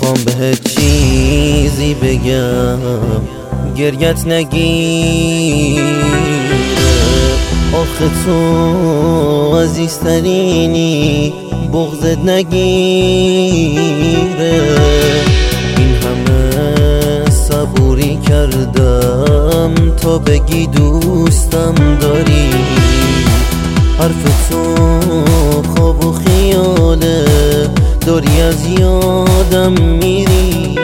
میخوام بهت چیزی بگم گریت نگیره، آخه تو عزیزترینی بغضت نگیره. این همه صبوری کردم تا بگی دوستم داری، حرف تو خواب و خیاله، داری از یادم میری.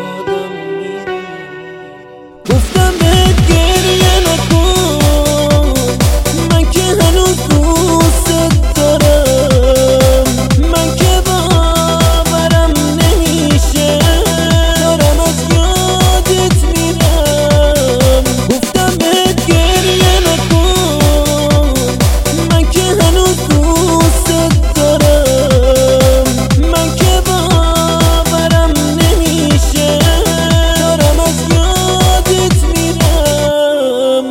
گفتم بهت گریه نکن، من که هنوز دوست دارم، من که باورم نمیشه دارم از یادت میرم. گفتم بهت گریه نکن، من که هنوز دوست دارم، من که باورم نمیشه دارم از یادت میرم.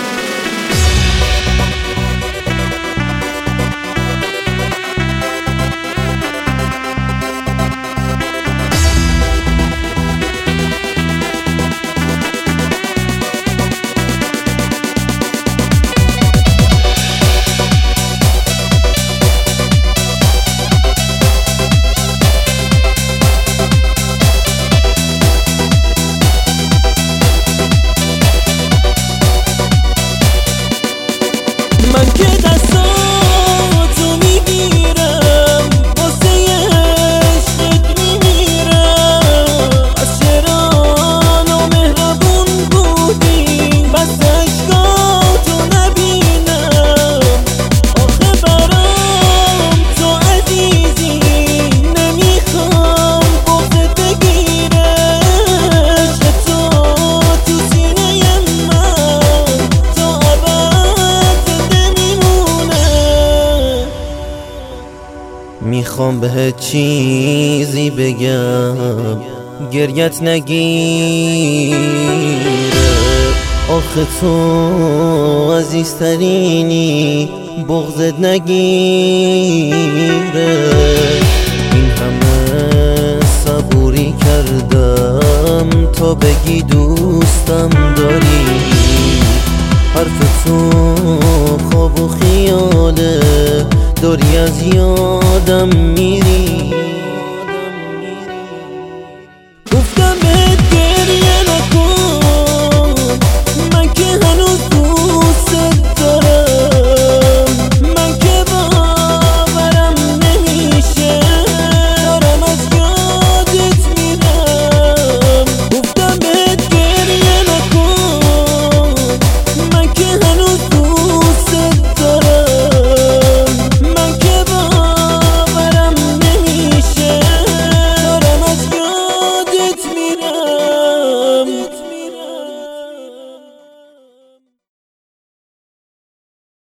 من که دستاتو میگیرم، واسه عشقت میمیرم. از چرا نامهربون بودی بس عشقاتو نبینم، آخه برام تو عزیزی نمیخوام بغضت بگیره. عشق تو سینه من تا میخوام بهت چیزی بگم گریت نگیره، آخه تو عزیزترینی بغضت نگیره. این همه صبوری کردم تا بگی دوستم داری، حرف تو خواب و خیاله، داری از یادم میری.